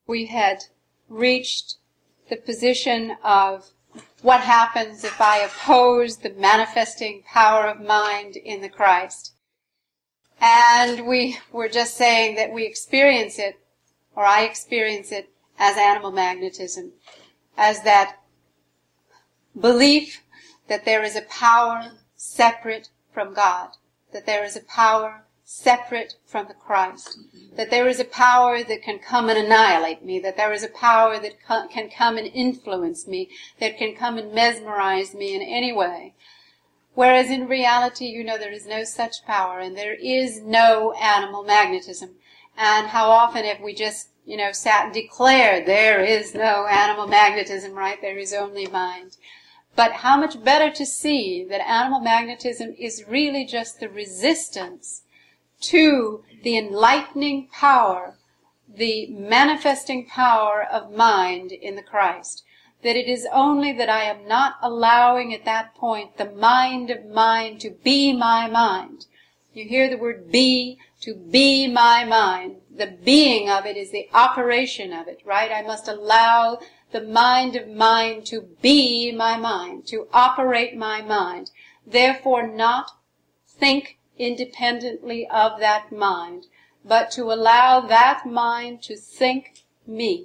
we had reached the position of what happens if I oppose the manifesting power of mind in the Christ. And we were just saying that we experience it, or I experience it, as animal magnetism, as that belief that there is a power separate from God, that there is a power separate from the Christ, that there is a power that can come and annihilate me, that there is a power that can come and influence me, that can come and mesmerize me in any way. Whereas in reality, there is no such power, and there is no animal magnetism. And how often have we just, sat and declared there is no animal magnetism, right? There is only mind. But how much better to see that animal magnetism is really just the resistance to the enlightening power, the manifesting power of mind in the Christ. That it is only that I am not allowing at that point the mind of mind to be my mind. You hear the word be, to be my mind. The being of it is the operation of it, right? I must allow the mind of mind to be my mind, to operate my mind. Therefore not think independently of that mind, but to allow that mind to think me.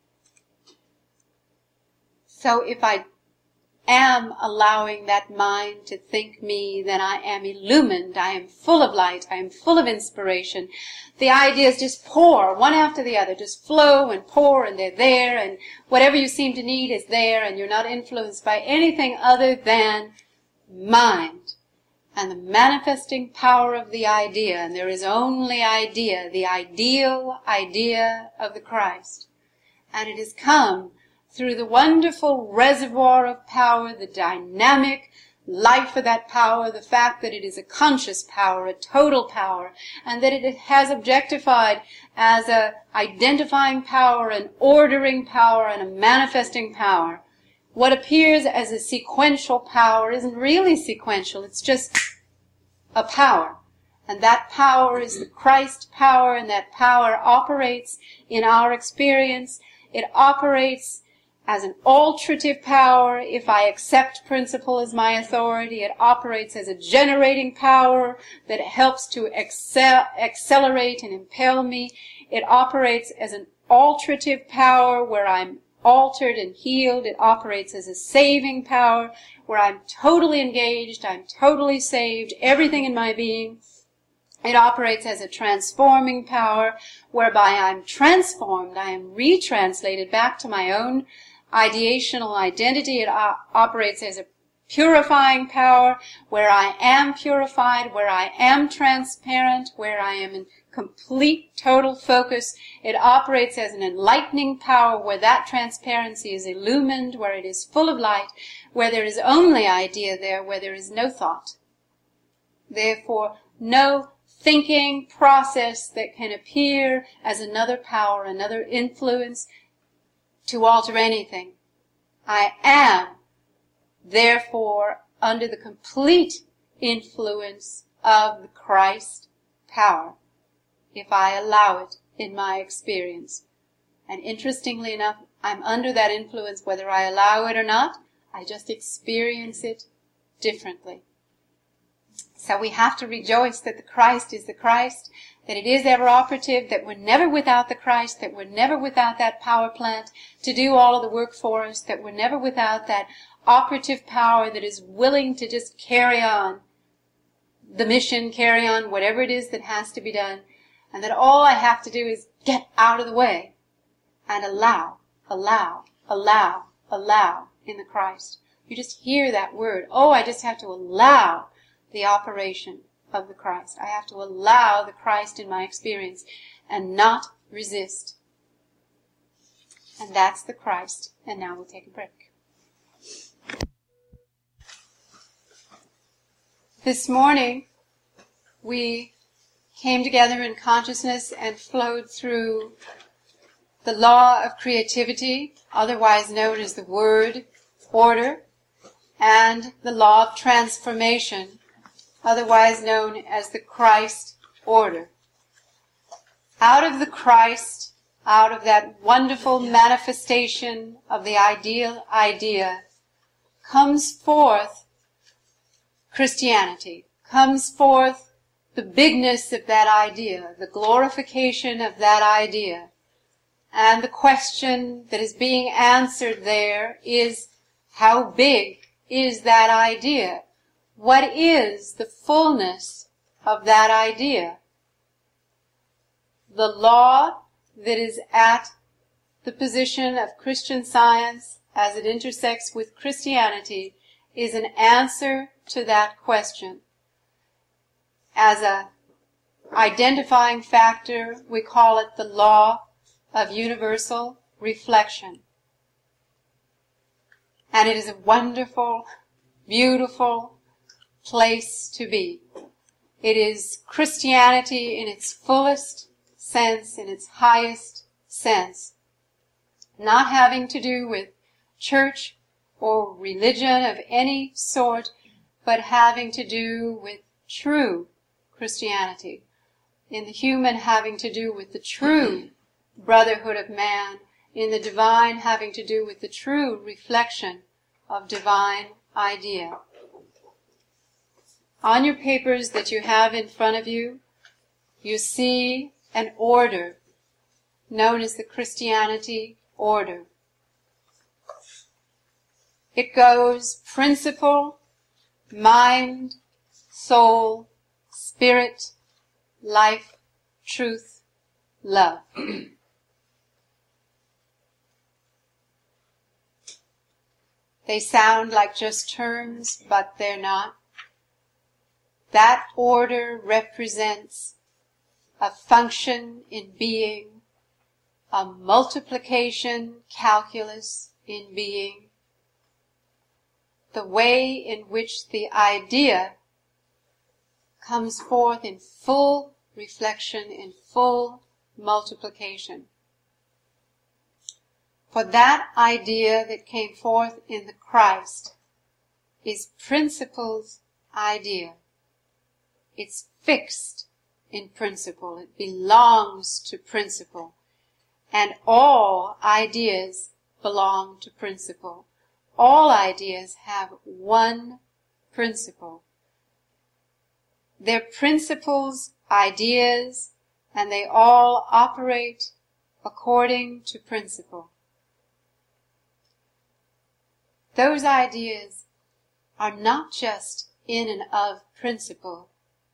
So if I am allowing that mind to think me, then I am illumined, I am full of light, I am full of inspiration. The ideas just pour, one after the other, just flow and pour, and they're there, and whatever you seem to need is there, and you're not influenced by anything other than mind. And the manifesting power of the idea, and there is only idea, the ideal idea of the Christ. And it has come through the wonderful reservoir of power, the dynamic life of that power, the fact that it is a conscious power, a total power, and that it has objectified as a identifying power, an ordering power, and a manifesting power. What appears as a sequential power isn't really sequential, it's just a power. And that power is the Christ power, and that power operates in our experience. It operates as an alterative power. If I accept principle as my authority, it operates as a generating power that helps to accelerate and impel me. It operates as an alterative power where I'm altered and healed. It operates as a saving power where I'm totally engaged, I'm totally saved, everything in my being. It operates as a transforming power whereby I'm transformed, I am retranslated back to my own ideational identity. It operates as a purifying power where I am purified, where I am transparent, where I am in complete total focus. It operates as an enlightening power where that transparency is illumined, where it is full of light, where there is only idea there, where there is no thought. Therefore, no thinking process that can appear as another power, another influence to alter anything. I am, therefore, under the complete influence of the Christ power, if I allow it in my experience. And interestingly enough, I'm under that influence whether I allow it or not. I just experience it differently. So we have to rejoice that the Christ is the Christ, that it is ever operative, that we're never without the Christ, that we're never without that power plant to do all of the work for us, that we're never without that operative power that is willing to just carry on the mission, carry on whatever it is that has to be done, and that all I have to do is get out of the way and allow in the Christ. You just hear that word. Oh, I just have to allow the operation of the Christ. I have to allow the Christ in my experience and not resist. And that's the Christ. And now we'll take a break. This morning, we came together in consciousness and flowed through the law of creativity, otherwise known as the word order, and the law of transformation, otherwise known as the Christ order. Out of the Christ out of that wonderful manifestation of the ideal idea, comes forth Christianity, comes forth the bigness of that idea, the glorification of that idea. And the question that is being answered there is, how big is that idea? What is the fullness of that idea? The law that is at the position of Christian Science as it intersects with Christianity is an answer to that question. As a identifying factor, we call it the law of universal reflection. And it is a wonderful, beautiful place to be. It is Christianity in its fullest sense, in its highest sense, not having to do with church or religion of any sort, but having to do with true Christianity, in the human having to do with the true brotherhood of man, in the divine having to do with the true reflection of divine idea. On your papers that you have in front of you, you see an order known as the Christianity order. It goes principle, mind, soul, spirit, life, truth, love. They sound like just terms, but they're not. That order represents a function in being, a multiplication calculus in being, the way in which the idea comes forth in full reflection, in full multiplication. For that idea that came forth in the Christ is principle's idea. It's fixed in principle. It belongs to principle. And all ideas belong to principle. All ideas have one principle. They're principles, ideas, and they all operate according to principle. Those ideas are not just in and of principle,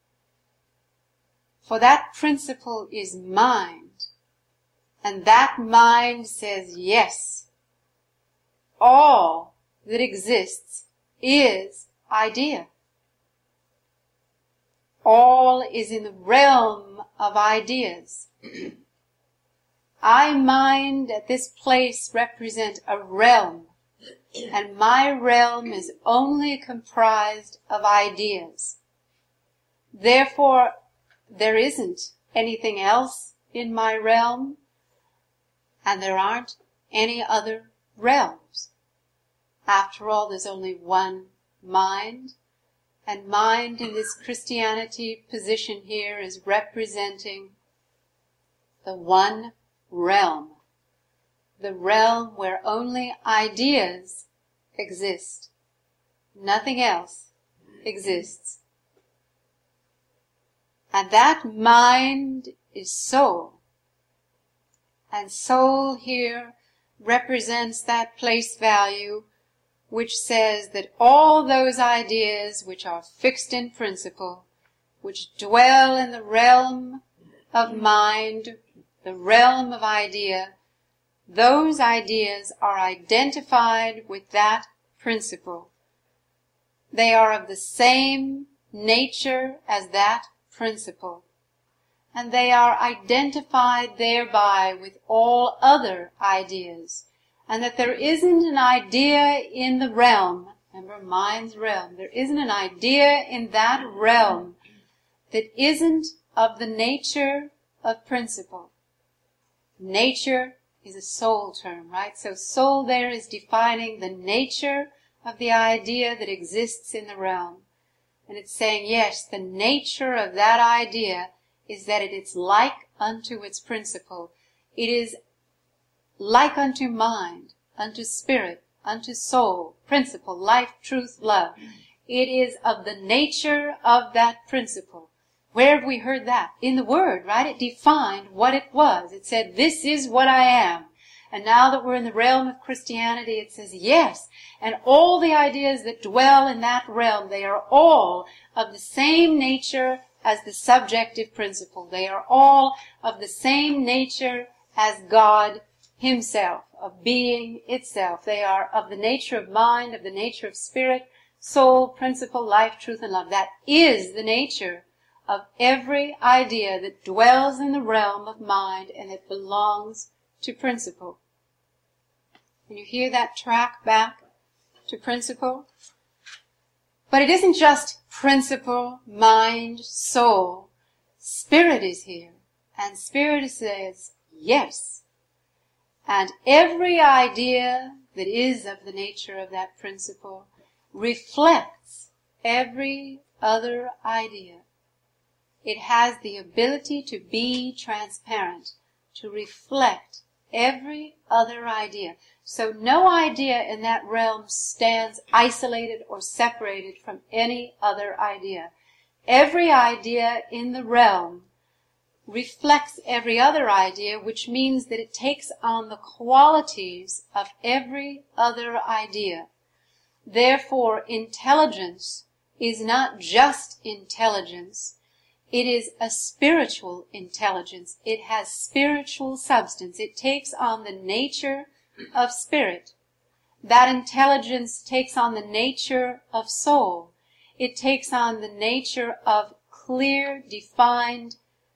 for that principle is mind, and that mind says yes. All that exists is idea. All is in the realm of ideas. I, mind, at this place represent a realm, and my realm is only comprised of ideas. Therefore, there isn't anything else in my realm, and there aren't any other realms. After all, there's only one mind, and mind in this Christianity position here is representing the one realm, the realm where only ideas exist. Nothing else exists. And that mind is soul. And soul here represents that place value which says that all those ideas which are fixed in principle, which dwell in the realm of mind, the realm of idea, those ideas are identified with that principle. They are of the same nature as that principle, and they are identified thereby with all other ideas, and that there isn't an idea in the realm, remember mind's realm, there isn't an idea in that realm that isn't of the nature of principle. Nature is a soul term, right? So soul there is defining the nature of the idea that exists in the realm. And it's saying, yes, the nature of that idea is that it is like unto its principle. It is like unto mind, unto spirit, unto soul, principle, life, truth, love. It is of the nature of that principle. Where have we heard that? In the Word, right? It defined what it was. It said, this is what I am. And now that we're in the realm of Christianity, it says, yes. And all the ideas that dwell in that realm, they are all of the same nature as the subjective principle. They are all of the same nature as God Himself, of being itself. They are of the nature of mind, of the nature of spirit, soul, principle, life, truth, and love. That is the nature of every idea that dwells in the realm of mind and that belongs to principle. Can you hear that track back to principle? But it isn't just principle, mind, soul. Spirit is here. And spirit says, yes. And every idea that is of the nature of that principle reflects every other idea. It has the ability to be transparent, to reflect every other idea. So no idea in that realm stands isolated or separated from any other idea. Every idea in the realm reflects every other idea, which means that it takes on the qualities of every other idea. Therefore, intelligence is not just intelligence. It is a spiritual intelligence. It has spiritual substance. It takes on the nature of spirit. That intelligence takes on the nature of soul. It takes on the nature of clear, defined,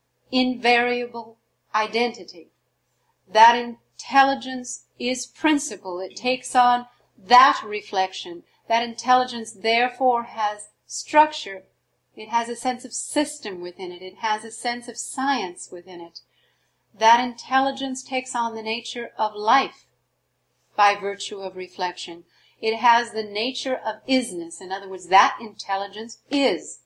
invariable identity. That intelligence is principle. It takes on that reflection. That intelligence therefore has structure. It has a sense of system within it. It has a sense of science within it. That intelligence takes on the nature of life by virtue of reflection. It has the nature of isness. In other words, that intelligence is.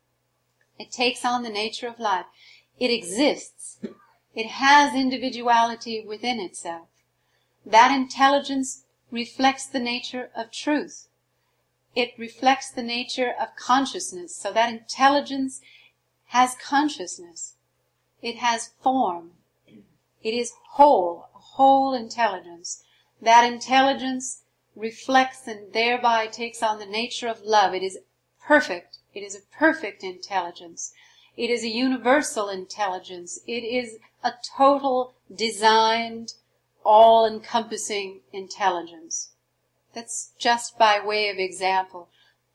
It takes on the nature of life. It exists. It has individuality within itself. That intelligence reflects the nature of truth. It reflects the nature of consciousness. So that intelligence has consciousness. It has form. It is whole, a whole intelligence. That intelligence reflects and thereby takes on the nature of love. It is perfect. It is a perfect intelligence. It is a universal intelligence. It is a total, designed, all-encompassing intelligence. That's just by way of example.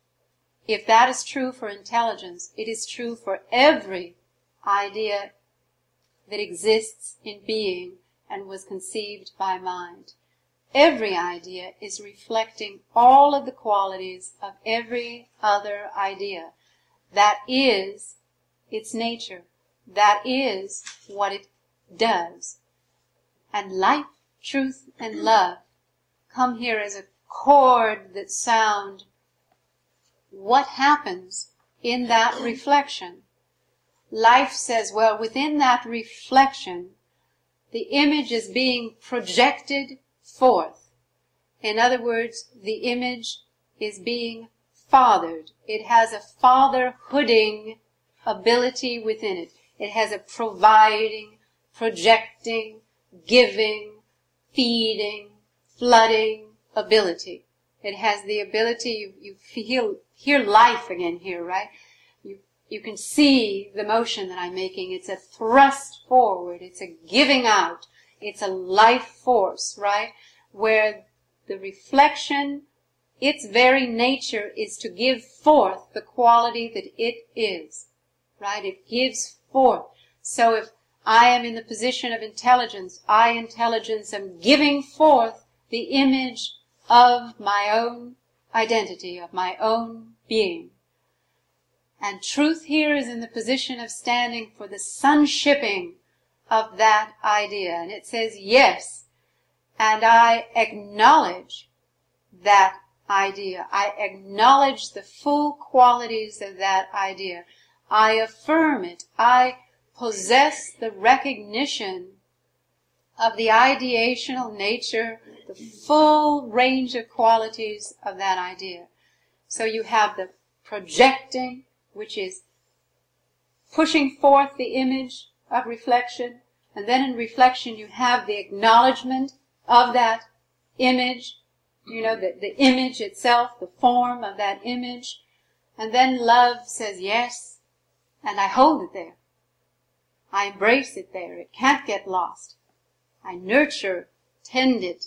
If that is true for intelligence, it is true for every idea that exists in being and was conceived by mind. Every idea is reflecting all of the qualities of every other idea. That is its nature. That is what it does. And life, truth, and love come here as a chord that sound what happens in that reflection. Life says, well, within that reflection, the image is being projected forth. In other words, the image is being fathered. It has a fatherhooding ability within it. It has a providing, projecting, giving, feeding, flooding ability. It has the ability, you hear life again here, right? You can see the motion that I'm making. It's a thrust forward. It's a giving out. It's a life force, right? Where the reflection, its very nature is to give forth the quality that it is, right? It gives forth. So if I am in the position of intelligence, I, intelligence, am giving forth the image of my own identity, of my own being. And truth here is in the position of standing for the sonshipping of that idea. And it says, yes, and I acknowledge that idea. I acknowledge the full qualities of that idea. I affirm it. I possess the recognition of the ideational nature, the full range of qualities of that idea. So you have the projecting, which is pushing forth the image of reflection, and then in reflection you have the acknowledgement of that image, the image itself, the form of that image, and then love says yes, and I hold it there. I embrace it there. It can't get lost. I nurture, tend it,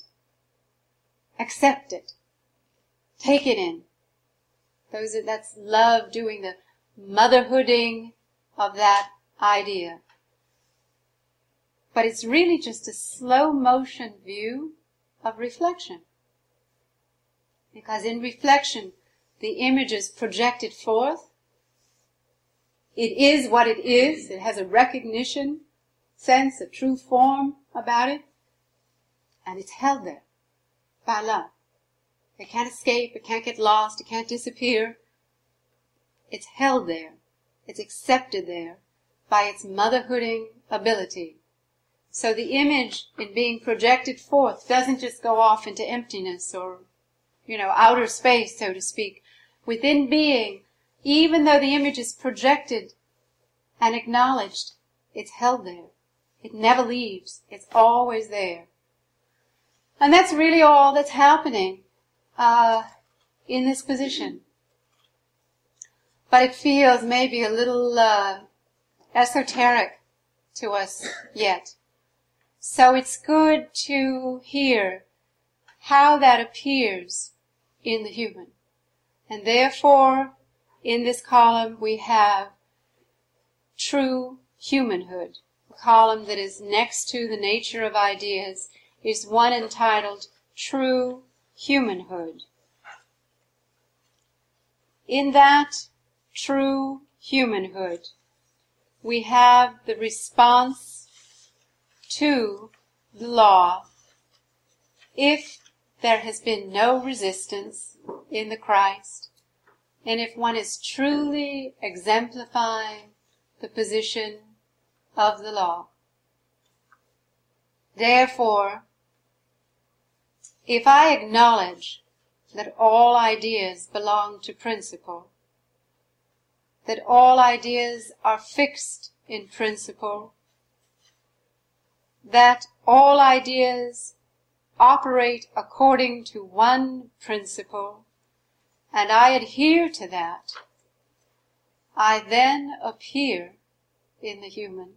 accept it, take it in. That's love doing the motherhooding of that idea. But it's really just a slow motion view of reflection. Because in reflection, the image is projected forth. It is what it is. It has a recognition, sense, a true form about it. And it's held there by love. It can't escape. It can't get lost. It can't disappear. It's held there. It's accepted there by its motherhooding ability. So the image in being projected forth doesn't just go off into emptiness or, outer space, so to speak. Within being, even though the image is projected and acknowledged, it's held there. It never leaves. It's always there. And that's really all that's happening in this position. But it feels maybe a little esoteric to us yet. So it's good to hear how that appears in the human. And therefore, in this column, we have true humanhood. The column that is next to the nature of ideas is one entitled True Humanhood. In that true humanhood, we have the response to the law. If there has been no resistance in the Christ, and if one is truly exemplifying the position of the law. Therefore, if I acknowledge that all ideas belong to principle, that all ideas are fixed in principle, that all ideas operate according to one principle, and I adhere to that, I then appear in the human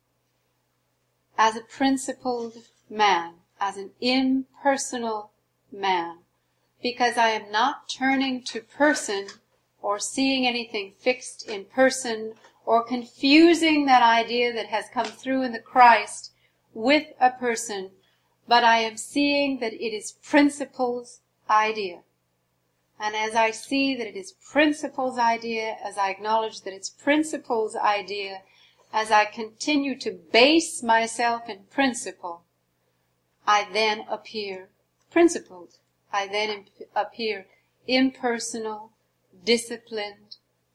as a principled man, as an impersonal man, because I am not turning to person or seeing anything fixed in person or confusing that idea that has come through in the Christ with a person, but I am seeing that it is principle's idea. And as I see that it is principle's idea, as I acknowledge that it's principle's idea, as I continue to base myself in principle, I then appear principled. I then appear impersonal, disciplined.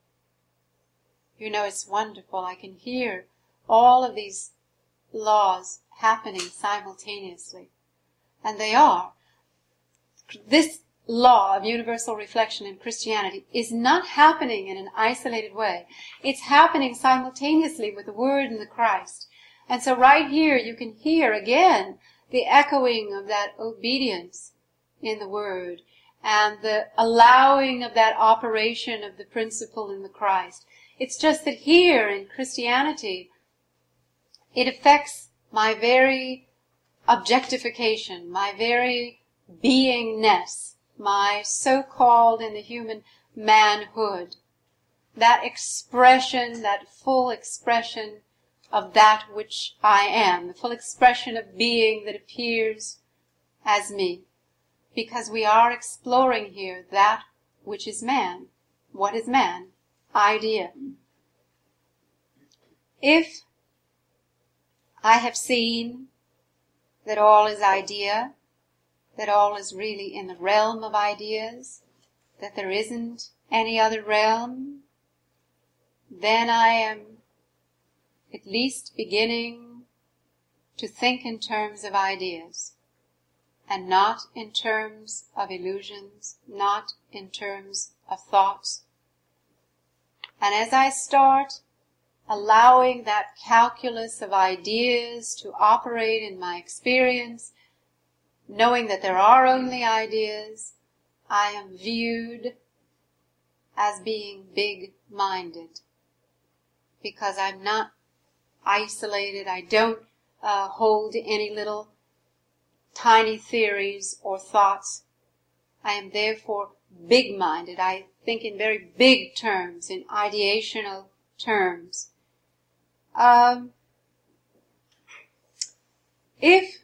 It's wonderful. I can hear all of these laws happening simultaneously. And they are. This law of universal reflection in Christianity is not happening in an isolated way. It's happening simultaneously with the Word and the Christ. And so right here you can hear again the echoing of that obedience in the Word and the allowing of that operation of the principle in the Christ. It's just that here in Christianity, it affects my very objectification, my very beingness, my so-called in the human manhood, that expression, that full expression of that which I am, the full expression of being that appears as me. Because we are exploring here that which is man. What is man? Idea. If I have seen that all is idea, that all is really in the realm of ideas, that there isn't any other realm, then I am at least beginning to think in terms of ideas, and not in terms of illusions, not in terms of thoughts. And as I start allowing that calculus of ideas to operate in my experience, knowing that there are only ideas, I am viewed as being big-minded, because I'm not isolated. I don't hold any little tiny theories or thoughts. I am therefore big-minded. I think in very big terms, in ideational terms. If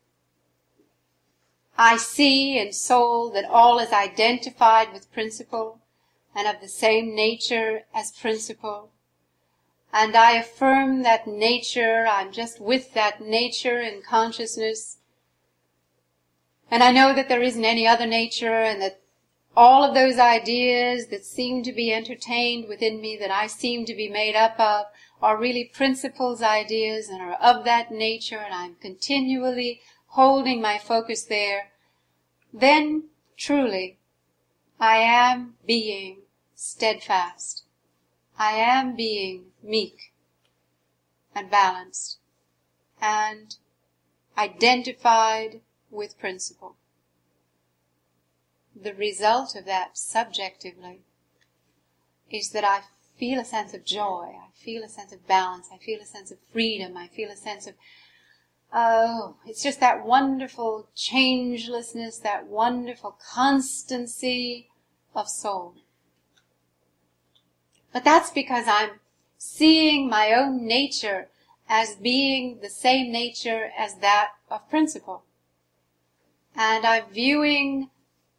I see in soul that all is identified with principle and of the same nature as principle, and I affirm that nature, I'm just with that nature in consciousness, and I know that there isn't any other nature, and that all of those ideas that seem to be entertained within me, that I seem to be made up of, are really principles, ideas, and are of that nature, and I'm continually holding my focus there, then truly I am being steadfast. I am being meek and balanced and identified with principle. The result of that subjectively is that I feel a sense of joy, I feel a sense of balance, I feel a sense of freedom, I feel a sense of, it's just that wonderful changelessness, that wonderful constancy of soul. But that's because I'm seeing my own nature as being the same nature as that of principle. And I'm viewing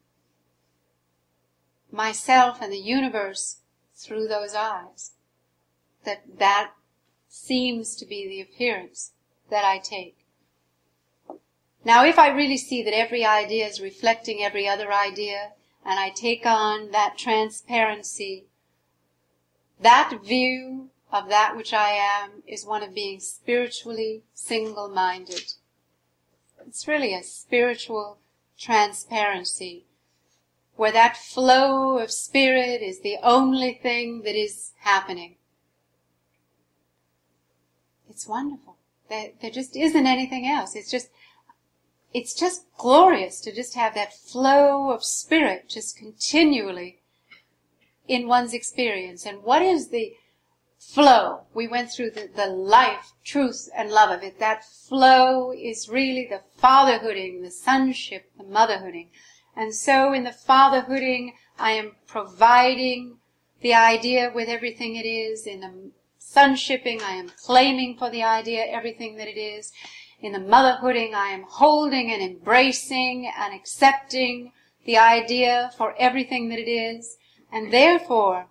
myself and the universe through those eyes. That seems to be the appearance that I take. Now, if I really see that every idea is reflecting every other idea, and I take on that transparency, that view of that which I am is one of being spiritually single-minded. It's really a spiritual transparency, where that flow of spirit is the only thing that is happening. It's wonderful. There just isn't anything else. It's just glorious to just have that flow of spirit just continually in one's experience. And what is the flow? We went through the life, truth, and love of it. That flow is really the fatherhooding, the sonship, the motherhooding. And so in the fatherhooding, I am providing the idea with everything it is. In the sonshipping, I am claiming for the idea everything that it is. In the motherhooding, I am holding and embracing and accepting the idea for everything that it is. And therefore,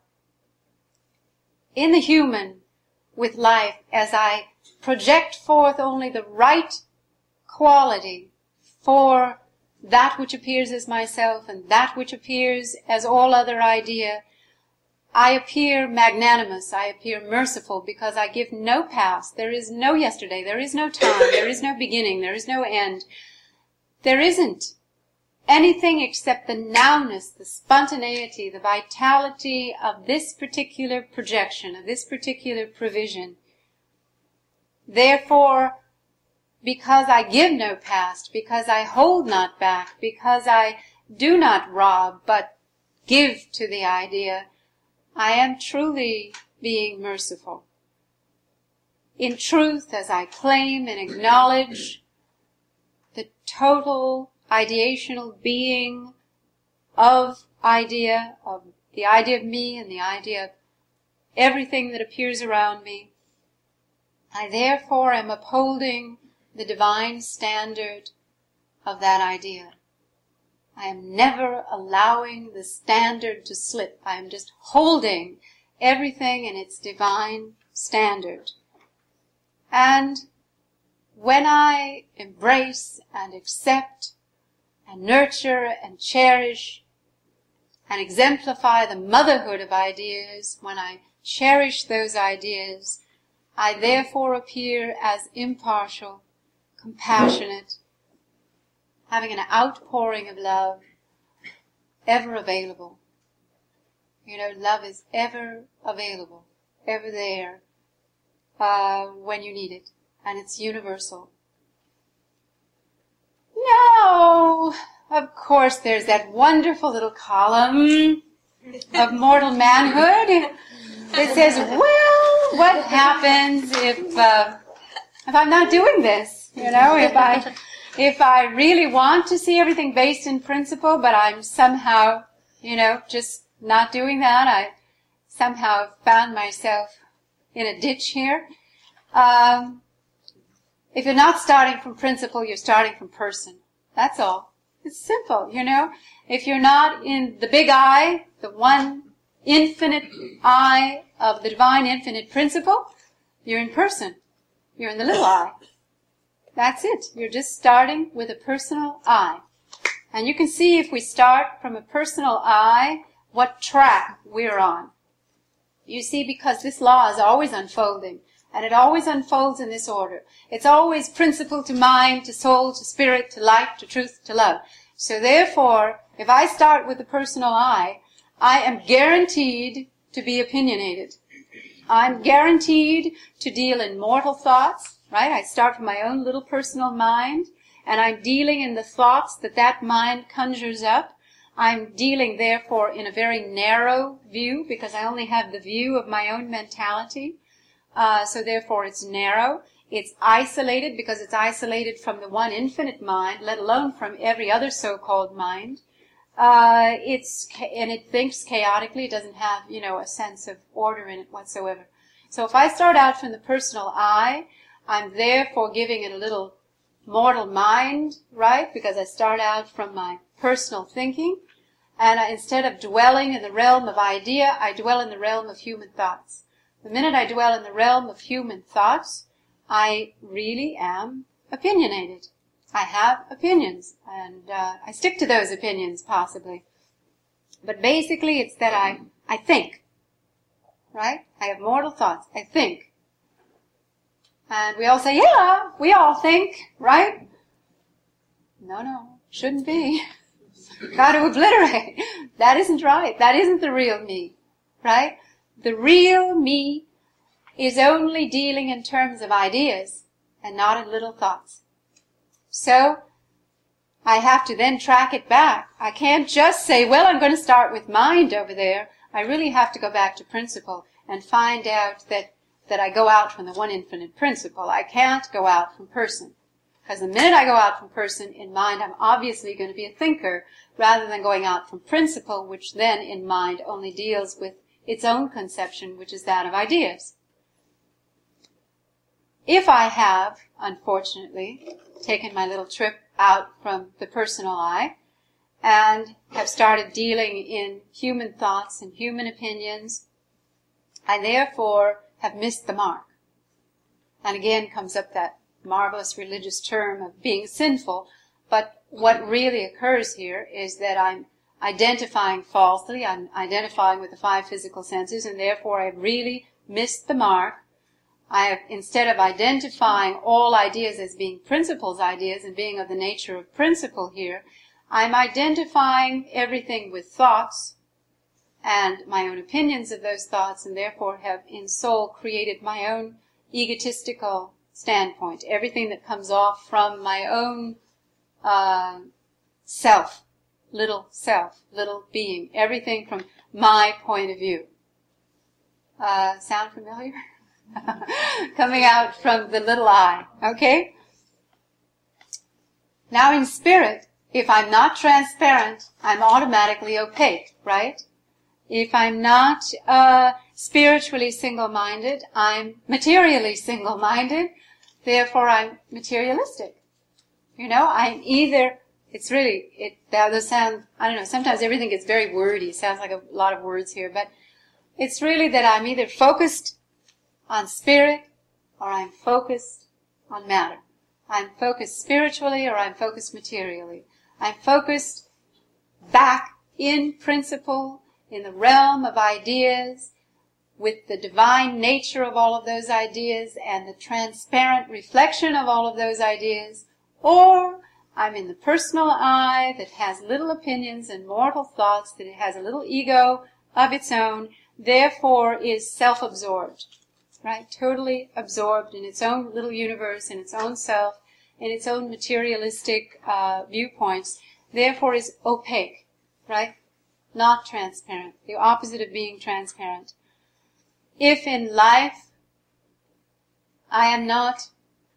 in the human with life, as I project forth only the right quality for that which appears as myself and that which appears as all other idea, I appear magnanimous, I appear merciful, because I give no past. There is no yesterday, there is no time, there is no beginning, there is no end. There isn't anything except the nowness, the spontaneity, the vitality of this particular projection, of this particular provision. Therefore, because I give no past, because I hold not back, because I do not rob, but give to the idea, I am truly being merciful. In truth, as I claim and acknowledge the total ideational being of the idea of me and the idea of everything that appears around me, I therefore am upholding the divine standard of that idea. I am never allowing the standard to slip. I am just holding everything in its divine standard. And when I embrace and accept and nurture and cherish and exemplify the motherhood of ideas, when I cherish those ideas, I therefore appear as impartial compassionate, having an outpouring of love, ever available. Love is ever available, ever there, when you need it, and it's universal. No, of course there's that wonderful little column of mortal manhood that says, well, what happens if I'm not doing this? If I really want to see everything based in principle, but I'm somehow, just not doing that. I somehow found myself in a ditch here. If you're not starting from principle, you're starting from person. That's all. It's simple, If you're not in the big I, the one infinite I of the divine infinite principle, you're in person. You're in the little I. That's it. You're just starting with a personal I. And you can see if we start from a personal I, what track we're on. You see, because this law is always unfolding, and it always unfolds in this order. It's always principle to mind, to soul, to spirit, to light, to truth, to love. So therefore, if I start with the personal I am guaranteed to be opinionated. I'm guaranteed to deal in mortal thoughts, right? I start from my own little personal mind, and I'm dealing in the thoughts that mind conjures up. I'm dealing, therefore, in a very narrow view, because I only have the view of my own mentality. So therefore it's narrow. It's isolated, because it's isolated from the one infinite mind, let alone from every other so-called mind. And it thinks chaotically. It doesn't have, a sense of order in it whatsoever. So if I start out from the personal I, I'm therefore giving it a little mortal mind, right? Because I start out from my personal thinking. And instead of dwelling in the realm of idea, I dwell in the realm of human thoughts. The minute I dwell in the realm of human thoughts, I really am opinionated. I have opinions, and I stick to those opinions, possibly. But basically, it's that I think, right? I have mortal thoughts. I think. And we all say, yeah, we all think, right? No, shouldn't be. Got to obliterate. That isn't right. That isn't the real me, right? The real me is only dealing in terms of ideas and not in little thoughts. So, I have to then track it back. I can't just say, well, I'm going to start with mind over there. I really have to go back to principle and find out that I go out from the one infinite principle. I can't go out from person. Because the minute I go out from person, in mind, I'm obviously going to be a thinker, rather than going out from principle, which then, in mind, only deals with its own conception, which is that of ideas. If I have, unfortunately, taken my little trip out from the personal I, and have started dealing in human thoughts and human opinions, I therefore have missed the mark. And again comes up that marvelous religious term of being sinful, but what really occurs here is that I'm identifying falsely, I'm identifying with the five physical senses, and therefore I've really missed the mark. I have, instead of identifying all ideas as being principles ideas and being of the nature of principle here, I'm identifying everything with thoughts and my own opinions of those thoughts, and therefore have in soul created my own egotistical standpoint. Everything that comes off from my own self, little being, everything from my point of view. Sound familiar? Coming out from the little I, okay? Now in spirit, if I'm not transparent, I'm automatically opaque, right? If I'm not spiritually single-minded, I'm materially single-minded, therefore I'm materialistic. I'm either, that sound, I don't know, sometimes everything gets very wordy, sounds like a lot of words here, but it's really that I'm either focused on spirit, or I'm focused on matter. I'm focused spiritually, or I'm focused materially. I'm focused back in principle, in the realm of ideas, with the divine nature of all of those ideas and the transparent reflection of all of those ideas, or I'm in the personal I that has little opinions and mortal thoughts, that it has a little ego of its own, therefore is self-absorbed, right? Totally absorbed in its own little universe, in its own self, in its own materialistic viewpoints, therefore is opaque, right? Not transparent, the opposite of being transparent. If in life I am not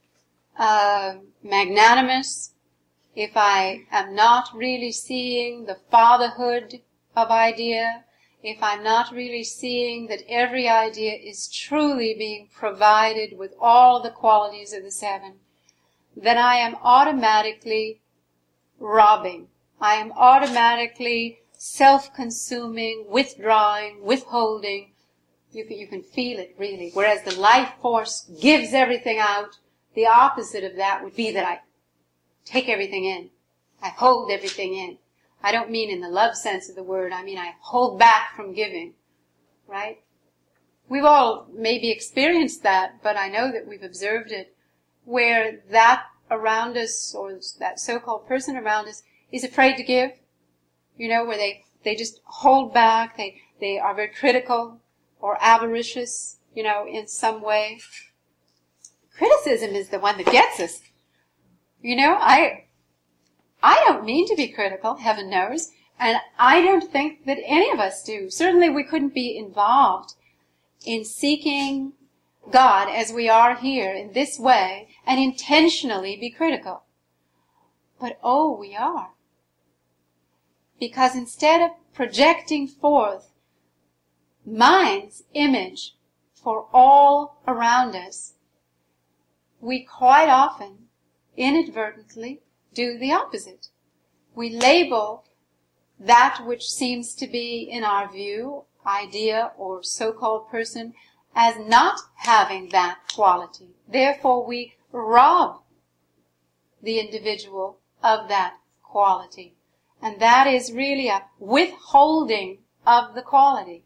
magnanimous, if I am not really seeing the fatherhood of idea, if I'm not really seeing that every idea is truly being provided with all the qualities of the seven, then I am automatically robbing. I am automatically self-consuming, withdrawing, withholding. You can feel it really. Whereas the life force gives everything out, the opposite of that would be that I take everything in. I hold everything in. I don't mean in the love sense of the word. I mean I hold back from giving, right? We've all maybe experienced that, but I know that we've observed it, where that around us, or that so-called person around us, is afraid to give. You know, where they just hold back, they are very critical or avaricious, you know, in some way. Criticism is the one that gets us. You know, I don't mean to be critical, heaven knows, and I don't think that any of us do. Certainly we couldn't be involved in seeking God as we are here in this way and intentionally be critical. But oh, we are. Because instead of projecting forth mind's image for all around us, we quite often, inadvertently, do the opposite. We label that which seems to be, in our view, idea or so-called person, as not having that quality. Therefore, we rob the individual of that quality. And that is really a withholding of the quality.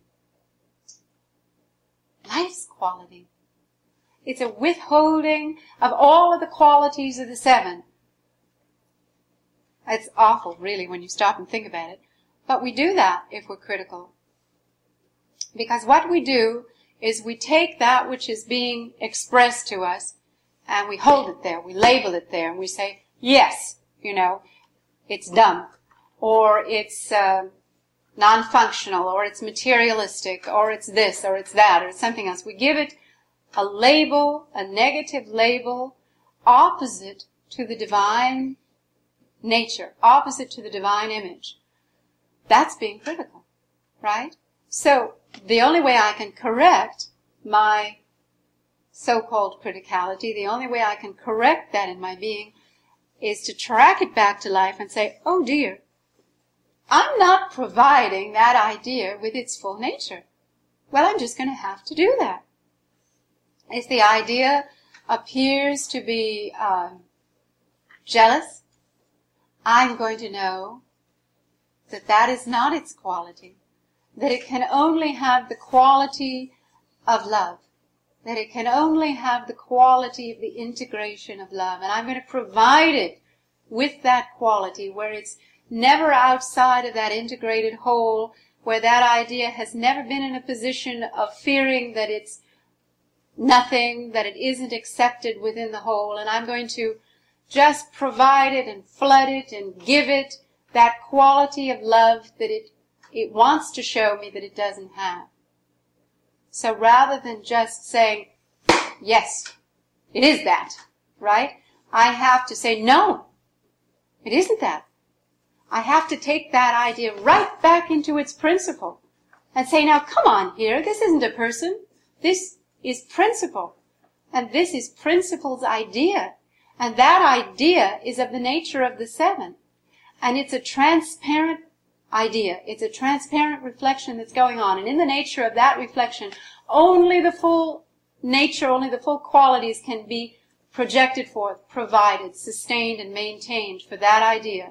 Life's quality. It's a withholding of all of the qualities of the seven. It's awful, really, when you stop and think about it. But we do that if we're critical. Because what we do is we take that which is being expressed to us and we hold it there, we label it there, and we say, yes, you know, it's dumb, or it's non-functional, or it's materialistic, or it's this, or it's that, or it's something else. We give it a label, a negative label, opposite to the divine nature, opposite to the divine image. That's being critical, right? So, the only way I can correct my so-called criticality, the only way I can correct that in my being, is to track it back to life and say, oh dear, I'm not providing that idea with its full nature. Well, I'm just going to have to do that. If the idea appears to be jealous, I'm going to know that that is not its quality, that it can only have the quality of love, that it can only have the quality of the integration of love, and I'm going to provide it with that quality where it's never outside of that integrated whole, where that idea has never been in a position of fearing that it's nothing, that it isn't accepted within the whole, and I'm going to just provide it and flood it and give it that quality of love that it wants to show me that it doesn't have. So rather than just saying, yes, it is that, right? I have to say, no, it isn't that. I have to take that idea right back into its principle and say, now come on here, this isn't a person, this is principle. And this is principle's idea. And that idea is of the nature of the seven. And it's a transparent idea. It's a transparent reflection that's going on. And in the nature of that reflection, only the full nature, only the full qualities can be projected forth, provided, sustained, and maintained for that idea.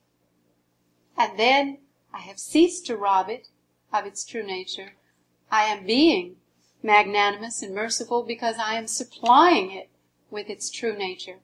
And then I have ceased to rob it of its true nature. I am being magnanimous and merciful because I am supplying it with its true nature.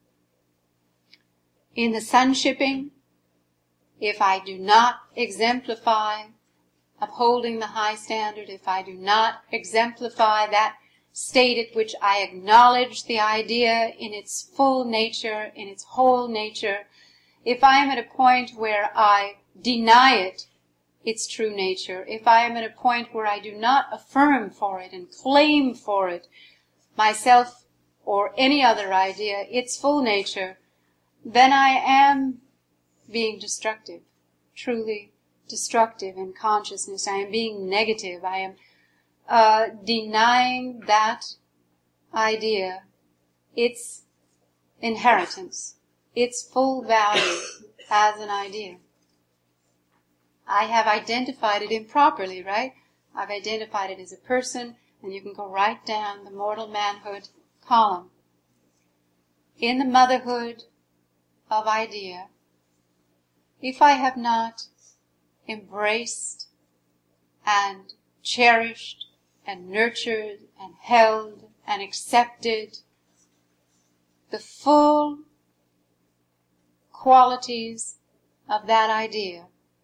In the sunshipping, if I do not exemplify upholding the high standard, if I do not exemplify that state at which I acknowledge the idea in its full nature, in its whole nature, if I am at a point where I deny it its true nature, if I am at a point where I do not affirm for it and claim for it myself or any other idea its full nature, then I am being destructive, truly destructive in consciousness. I am being negative. I am denying that idea its inheritance, its full value as an idea. I have identified it improperly, right? I've identified it as a person, and you can go right down the mortal manhood column. In the motherhood of idea, if I have not embraced and cherished and nurtured and held and accepted the full qualities of that idea,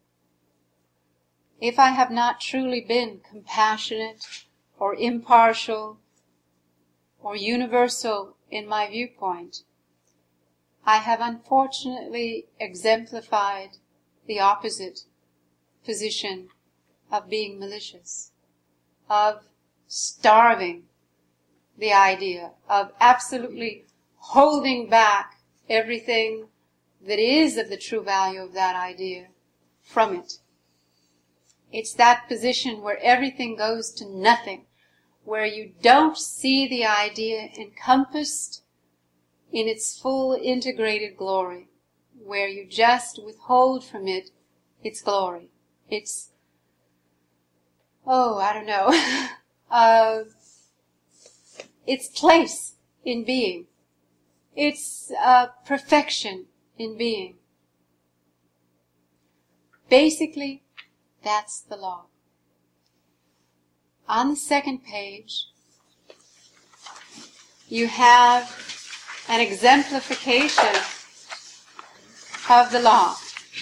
if I have not truly been compassionate or impartial or universal in my viewpoint, I have unfortunately exemplified the opposite position of being malicious, of starving the idea, of absolutely holding back everything that is of the true value of that idea from it. It's that position where everything goes to nothing, where you don't see the idea encompassed in its full integrated glory, where you just withhold from it its glory, its, its place in being, its perfection in being. Basically, that's the law. On the second page, you have an exemplification of the law.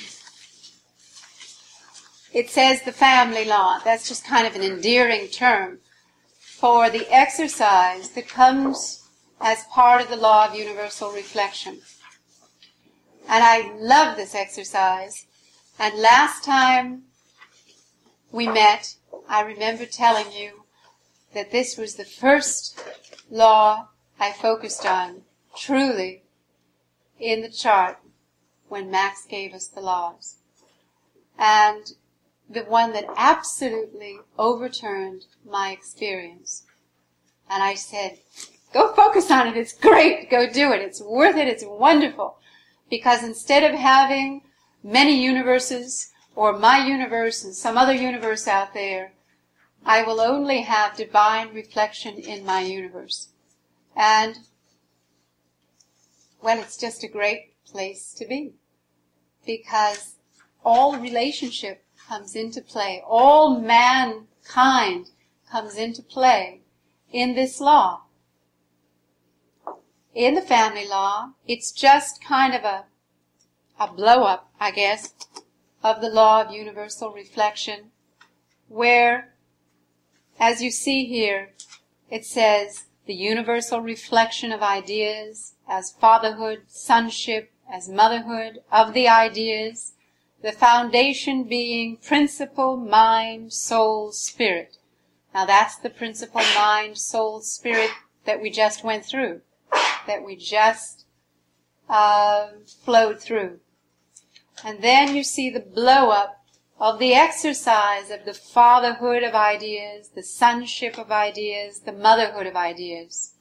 It says the family law. That's just kind of an endearing term for the exercise that comes as part of the law of universal reflection. And I love this exercise. And last time we met, I remember telling you that this was the first law I focused on, truly, in the chart when Max gave us the laws. And the one that absolutely overturned my experience. And I said, go focus on it, it's great, go do it, it's worth it, it's wonderful. Because instead of having many universes, or my universe and some other universe out there, I will only have divine reflection in my universe. And, well, it's just a great place to be. Because all relationship comes into play. All mankind comes into play in this law. In the family law, it's just kind of a blow-up, I guess, of the law of universal reflection, where, as you see here, it says the universal reflection of ideas as fatherhood, sonship, as motherhood of the ideas, the foundation being principle, mind, soul, spirit. Now that's the principle, mind, soul, spirit that we just went through, that we just flowed through. And then you see the blow-up of the exercise of the fatherhood of ideas, the sonship of ideas, the motherhood of ideas.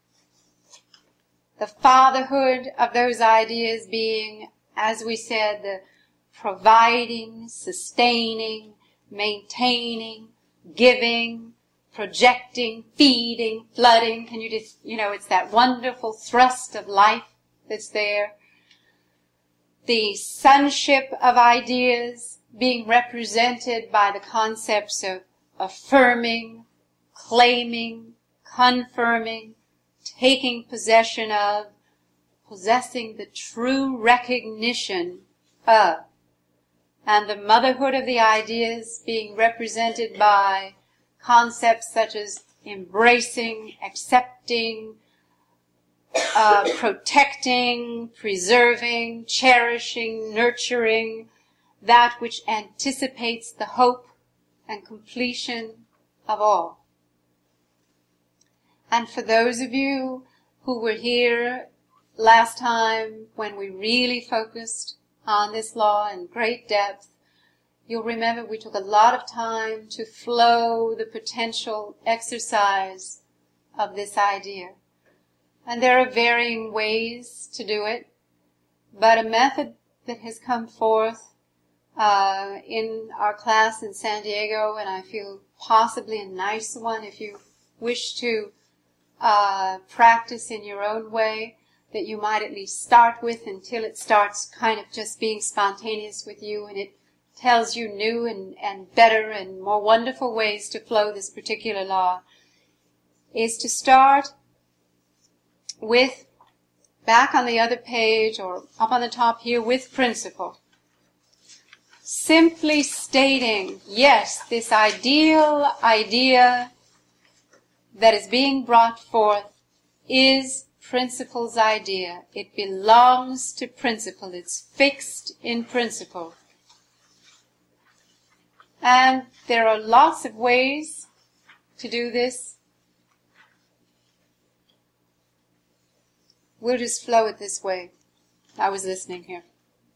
The fatherhood of those ideas being, as we said, the providing, sustaining, maintaining, giving, projecting, feeding, flooding. Can you just, it's that wonderful thrust of life that's there. The sonship of ideas being represented by the concepts of affirming, claiming, confirming, taking possession of, possessing the true recognition of, and the motherhood of the ideas being represented by concepts such as embracing, accepting, protecting, preserving, cherishing, nurturing, that which anticipates the hope and completion of all. And for those of you who were here last time when we really focused on this law in great depth, you'll remember we took a lot of time to flow the potential exercise of this idea. And there are varying ways to do it, but a method that has come forth in our class in San Diego, and I feel possibly a nice one if you wish to practice in your own way, that you might at least start with until it starts kind of just being spontaneous with you, and it tells you new and better and more wonderful ways to flow this particular law, is to start with, back on the other page or up on the top here, with principle. Simply stating, yes, this ideal idea that is being brought forth is principle's idea. It belongs to principle. It's fixed in principle. And there are lots of ways to do this. We'll just flow it this way. I was listening here.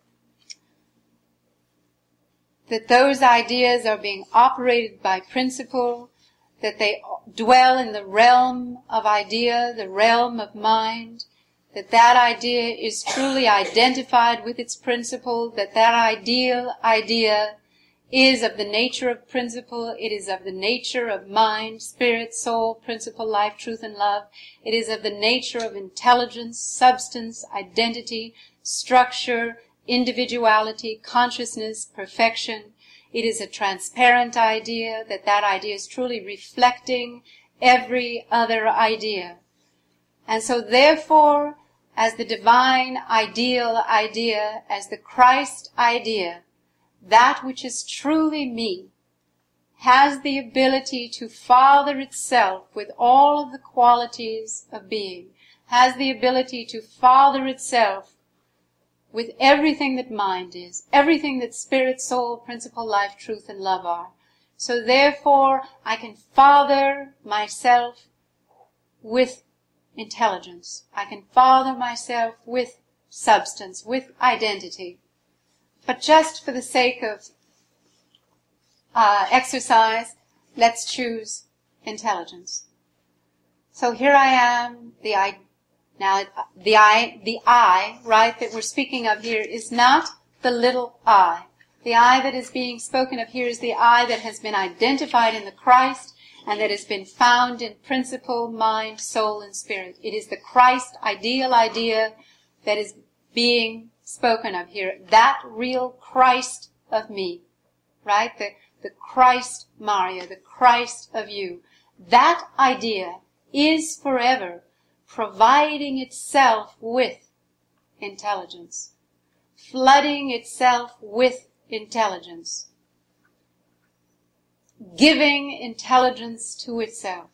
That those ideas are being operated by principle, that they dwell in the realm of idea, the realm of mind, that that idea is truly identified with its principle, that that ideal idea is of the nature of principle, it is of the nature of mind, spirit, soul, principle, life, truth, and love. It is of the nature of intelligence, substance, identity, structure, individuality, consciousness, perfection. It is a transparent idea, that that idea is truly reflecting every other idea. And so therefore, as the divine ideal idea, as the Christ idea, that which is truly me, has the ability to father itself with all of the qualities of being, has the ability to father itself with everything that mind is, everything that spirit, soul, principle, life, truth, and love are. So therefore, I can father myself with intelligence. I can father myself with substance, with identity. But just for the sake of exercise, let's choose intelligence. So here I am, the I, right, that we're speaking of here is not the little I. The I that is being spoken of here is the I that has been identified in the Christ and that has been found in principle, mind, soul, and spirit. It is the Christ ideal idea that is being spoken of here. That real Christ of me, right? The Christ Maria, the Christ of you. That idea is forever providing itself with intelligence, flooding itself with intelligence, giving intelligence to itself,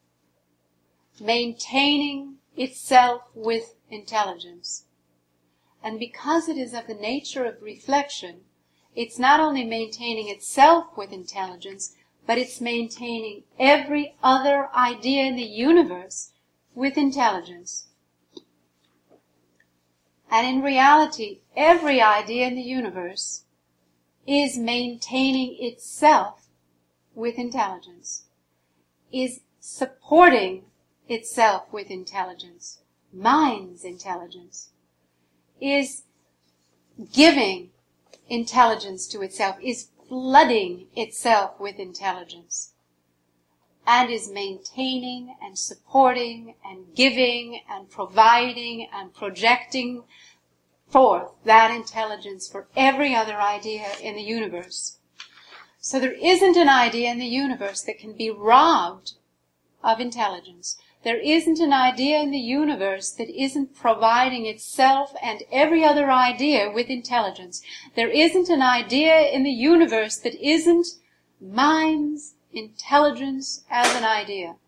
maintaining itself with intelligence. And because it is of the nature of reflection, it's not only maintaining itself with intelligence, but it's maintaining every other idea in the universe with intelligence. And in reality, every idea in the universe is maintaining itself with intelligence, is supporting itself with intelligence, mind's intelligence, is giving intelligence to itself, is flooding itself with intelligence, and is maintaining and supporting and giving and providing and projecting forth that intelligence for every other idea in the universe. So there isn't an idea in the universe that can be robbed of intelligence. There isn't an idea in the universe that isn't providing itself and every other idea with intelligence. There isn't an idea in the universe that isn't mind's intelligence as an idea.